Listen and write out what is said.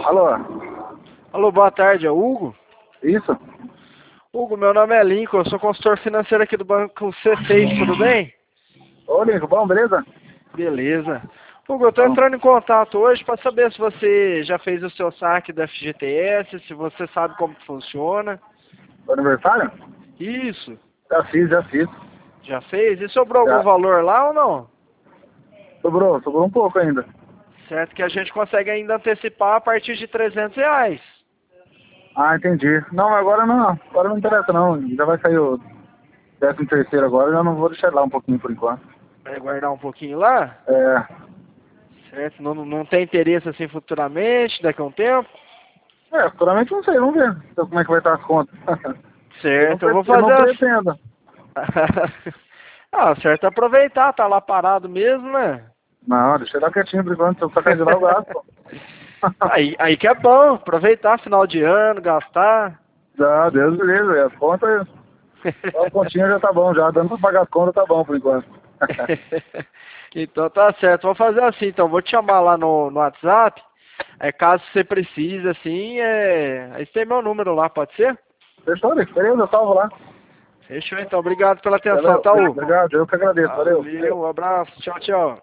Alô? Alô, boa tarde, é o Hugo? Isso? Hugo, meu nome é Lincoln, eu sou consultor financeiro aqui do Banco C6, tudo bem? Ô, Lincoln, bom, beleza? Beleza. Hugo, eu tô Bom. entrando em contato hoje para saber se você já fez o seu saque do FGTS, se você sabe como que funciona. O aniversário? Isso, Já fiz. já fez? E sobrou algum Já. valor lá ou não? Sobrou um pouco ainda. Certo que a gente consegue ainda antecipar a partir de R$ 300. Ah, entendi. Não, agora não interessa não. Já vai sair o 13º agora, já não vou deixar lá um pouquinho por enquanto. Vai guardar um pouquinho lá? É, Certo? Não tem interesse assim futuramente, daqui a um tempo? futuramente não sei, vamos ver como é que vai estar as contas. Certo, eu vou Eu fazer não assim. pretendo. Ah, certo é aproveitar, tá lá parado mesmo, né? Não, deixa eu dar quietinho por enquanto, se eu sacar de lá eu gasto. Aí que é bom, aproveitar final de ano, gastar. Já, Deus me livre, as contas, só a continha já tá bom, já dando pra pagar as contas tá bom por enquanto. Então tá certo, vou fazer assim, então, vou te chamar lá no WhatsApp, caso você precise, assim, aí você tem meu número lá, pode ser? Fechou, Alex? Beleza, eu salvo lá. Fechou então, obrigado pela atenção, Valeu, tá, Hugo? obrigado, eu que agradeço, valeu. Valeu, um abraço, tchau, tchau.